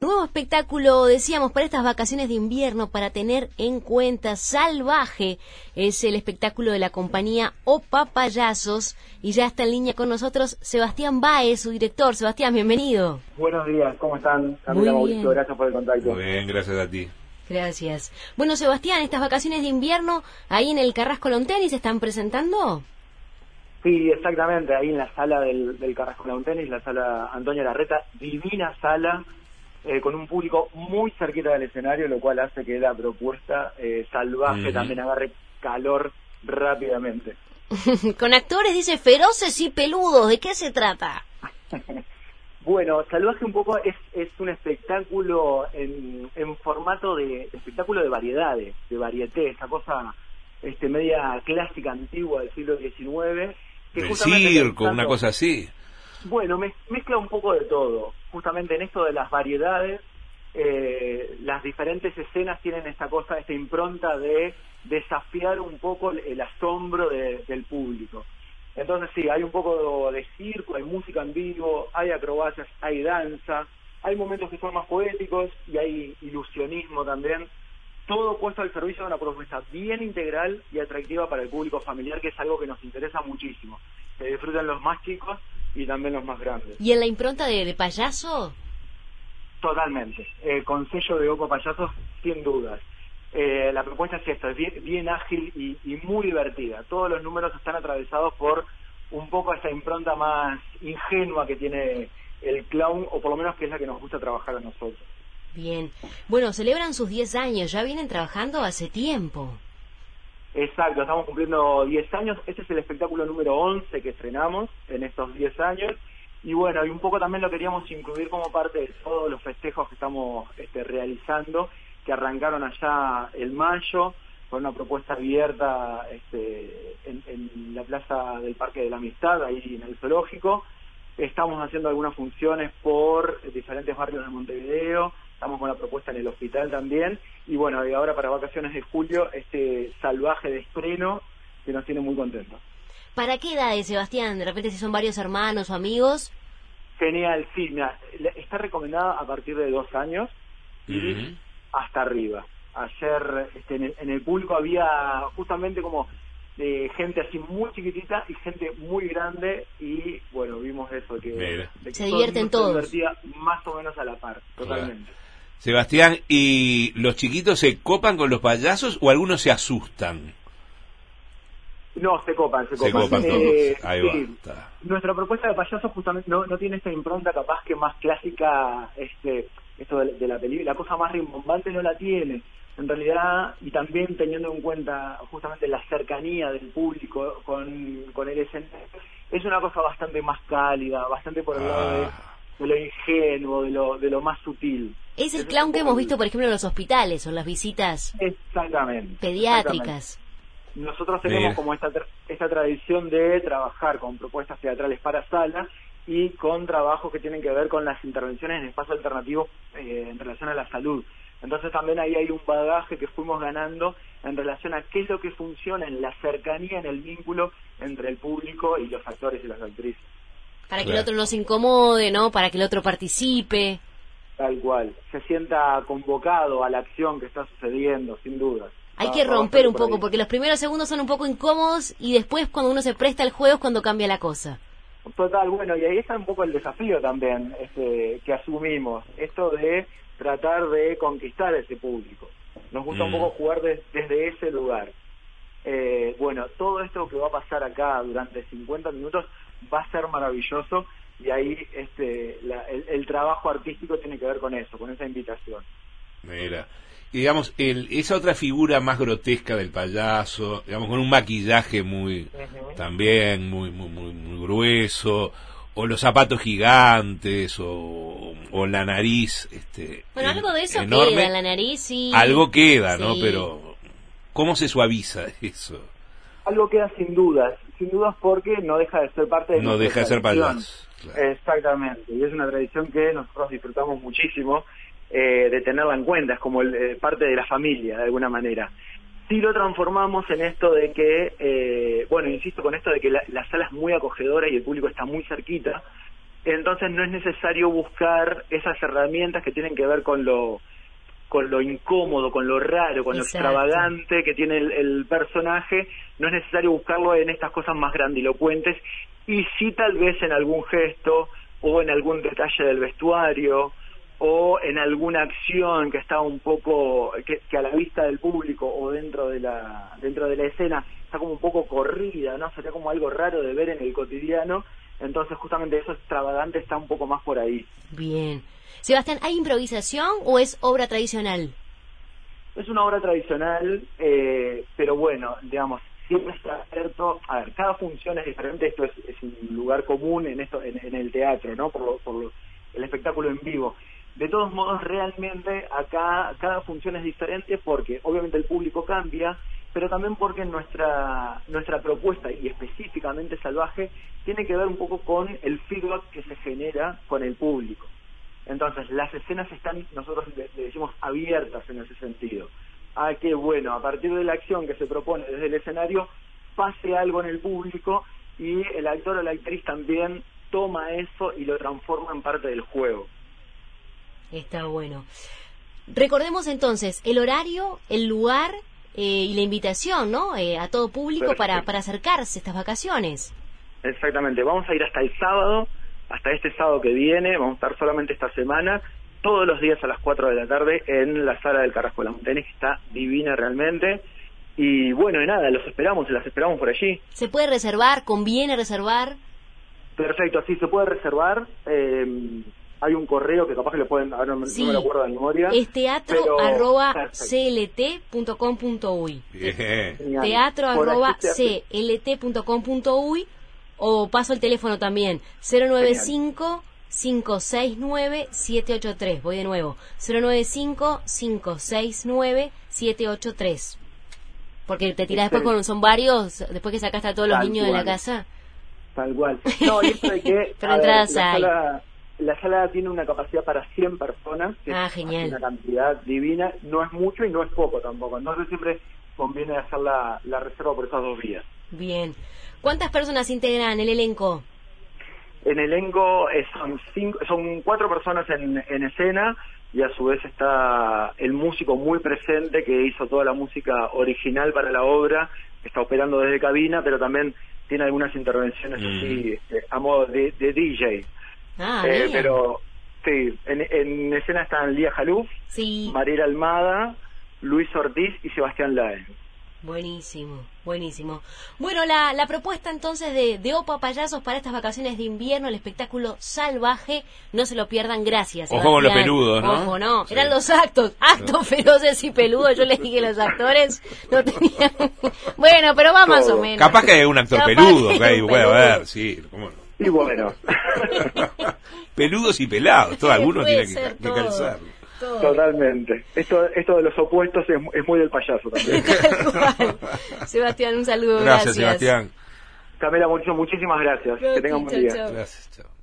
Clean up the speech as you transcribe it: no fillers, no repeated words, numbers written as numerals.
Nuevo espectáculo, decíamos, para estas vacaciones de invierno, para tener en cuenta. Salvaje es el espectáculo de la compañía Opa Payasos, y ya está en línea con nosotros Sebastián Báez, su director. Sebastián, bienvenido. Buenos días, ¿cómo están? Muy Camila, Mauricio, bien. Gracias por el contacto. Muy bien, gracias a ti. Gracias. Bueno, Sebastián, estas vacaciones de invierno, ahí en el Carrasco Lawn Tennis, ¿se están presentando? Sí, exactamente, ahí en la sala del Carrasco Lawn Tennis, la sala Antonio Larreta, divina sala, con un público muy cerquita del escenario, lo cual hace que la propuesta salvaje también agarre calor rápidamente. Con actores, dice, feroces y peludos. ¿De qué se trata? Bueno, Salvaje un poco es un espectáculo en formato de espectáculo de variedades, de varieté, esa cosa media clásica, antigua del siglo XIX. Que El circo, una cosa así. Bueno, mezcla un poco de todo. Justamente en esto de las variedades, las diferentes escenas tienen esta cosa, esta impronta de desafiar un poco el asombro del público. Entonces sí, hay un poco de circo, hay música en vivo, hay acrobacias, hay danza, hay momentos que son más poéticos y hay ilusionismo también. Todo puesto al servicio de una propuesta bien integral y atractiva para el público familiar, que es algo que nos interesa muchísimo. Que disfruten los más chicos y también los más grandes. ¿Y en la impronta de payaso? Totalmente. Con sello de Opa Payasos, sin dudas. La propuesta es esto, es bien ágil y muy divertida. Todos los números están atravesados por un poco esa impronta más ingenua que tiene el clown, o por lo menos que es la que nos gusta trabajar a nosotros. Bien. Bueno, celebran sus 10 años, ya vienen trabajando hace tiempo. Exacto, estamos cumpliendo 10 años. Este es el espectáculo número 11 que estrenamos en estos 10 años. Y bueno, y un poco también lo queríamos incluir como parte de todos los festejos que estamos realizando, que arrancaron allá en mayo, con una propuesta abierta en la plaza del Parque de la Amistad, ahí en el zoológico. Estamos haciendo algunas funciones por diferentes barrios de Montevideo, estamos con la propuesta en el hospital también, y bueno, y ahora para vacaciones de julio, Salvaje de estreno, que nos tiene muy contentos. ¿Para qué edades, Sebastián? De repente, si son varios hermanos o amigos. Genial, sí, mira, está recomendada a partir de 2 años y hasta arriba. Ayer en el público había justamente como gente así muy chiquitita y gente muy grande, y bueno, vimos eso, de que se divierten todos. Se divertía más o menos a la par, totalmente. Claro. Sebastián, ¿y los chiquitos se copan con los payasos o algunos se asustan? No, se copan. Se copan todos. Ahí va. Sí. Nuestra propuesta de payasos justamente no tiene esta impronta capaz que más clásica, esto de la película, la cosa más rimbombante no la tiene. En realidad, y también teniendo en cuenta justamente la cercanía del público con el escenario, es una cosa bastante más cálida, bastante por el lado de lo ingenuo, de lo más sutil. Es el clown que hemos visto, por ejemplo, en los hospitales o en las visitas pediátricas. Nosotros tenemos como esta tradición de trabajar con propuestas teatrales para sala y con trabajos que tienen que ver con las intervenciones en espacio alternativo en relación a la salud. Entonces también ahí hay un bagaje que fuimos ganando en relación a qué es lo que funciona en la cercanía, en el vínculo entre el público y los actores y las actrices. Para que el otro no se incomode, ¿no? Para que el otro participe. Tal cual, se sienta convocado a la acción que está sucediendo, sin duda. Hay que romper un poco, porque los primeros segundos son un poco incómodos y después cuando uno se presta al juego es cuando cambia la cosa. Total, bueno, y ahí está un poco el desafío también que asumimos, esto de tratar de conquistar a ese público. Nos gusta un poco jugar desde ese lugar. Bueno, todo esto que va a pasar acá durante 50 minutos va a ser maravilloso, y ahí el trabajo artístico tiene que ver con eso, con esa invitación. Mira, y digamos, esa otra figura más grotesca del payaso, digamos, con un maquillaje también muy grueso, o los zapatos gigantes, o la nariz bueno, algo de eso enorme, queda, la nariz sí. Algo queda, sí. ¿no? Pero ¿cómo se suaviza eso? Algo queda sin dudas porque no deja de ser parte de no deja de ser payaso. Claro. Exactamente, y es una tradición que nosotros disfrutamos muchísimo de tenerla en cuenta, es como parte de la familia, de alguna manera. Sí lo transformamos en esto de que, bueno, insisto con esto de que la sala es muy acogedora y el público está muy cerquita, entonces no es necesario buscar esas herramientas que tienen que ver con lo incómodo, con lo raro, con Exacto. lo extravagante que tiene el personaje. No es necesario buscarlo en estas cosas más grandilocuentes, y sí tal vez en algún gesto o en algún detalle del vestuario o en alguna acción que está un poco que a la vista del público o dentro de la escena está como un poco corrida, ¿no? Sería como algo raro de ver en el cotidiano. Entonces justamente eso extravagante está un poco más por ahí. Bien. Sebastián, ¿hay improvisación o es obra tradicional? Es una obra tradicional, pero bueno, digamos, siempre está abierto. A ver, cada función es diferente. Esto es un lugar común en el teatro, ¿no? Por el espectáculo en vivo. De todos modos, realmente acá cada función es diferente, porque obviamente el público cambia, pero también porque nuestra propuesta, y específicamente Salvaje, tiene que ver un poco con el feedback que se genera con el público. Entonces, las escenas están, nosotros le decimos, abiertas en ese sentido, a que, bueno, a partir de la acción que se propone desde el escenario, pase algo en el público, y el actor o la actriz también toma eso y lo transforma en parte del juego. Está bueno. Recordemos entonces el horario, el lugar y la invitación, ¿no? A todo público para acercarse a estas vacaciones. Exactamente, vamos a ir hasta el sábado, hasta este sábado que viene. Vamos a estar solamente esta semana, todos los días a las 4 de la tarde en la sala del Carrasco de las Montañas, que está divina realmente. Y bueno, y nada, las esperamos por allí. ¿Se puede reservar? ¿Conviene reservar? Perfecto, sí, se puede reservar. Hay un correo que capaz que lo pueden, ahora no me lo acuerdo de memoria. Es teatro@clt.com.uy. Teatro@clt.com.uy, o paso el teléfono también, 095-569-783. Voy de nuevo, 095-569-783. Porque te tirás después son varios, después que sacaste a todos los niños de la casa. Tal cual. No, y eso de que pero entradas hay. La sala tiene una capacidad para 100 personas, que es genial. Una cantidad divina. No es mucho y no es poco tampoco. Entonces siempre conviene hacer la reserva por esos 2 días. Bien. ¿Cuántas personas integran el elenco? En el elenco son 4 personas en escena, y a su vez está el músico muy presente que hizo toda la música original para la obra, que está operando desde cabina, pero también tiene algunas intervenciones así a modo de DJ. Pero sí, en escena están Lía Jaluf, sí, Mariela Almada, Luis Ortiz y Sebastián Laen. Buenísimo, buenísimo. Bueno, la propuesta entonces de Opa Payasos para estas vacaciones de invierno, el espectáculo Salvaje, no se lo pierdan. Gracias, Ojo con los peludos, ¿no? Ojo, no, sí. Eran los actos feroces y peludos. Yo les dije, los actores no tenían... Bueno, pero va más o menos. Capaz que hay un actor peludo, que hay, puede haber, sí, ¿cómo no? Y bueno. Peludos y pelados, todo alguno tiene que calzar. Todo. Totalmente. Esto de los opuestos es muy del payaso también. Sebastián, un saludo. Gracias, Sebastián. Camila, muchísimas gracias. Que tengan un buen día. Gracias, chao.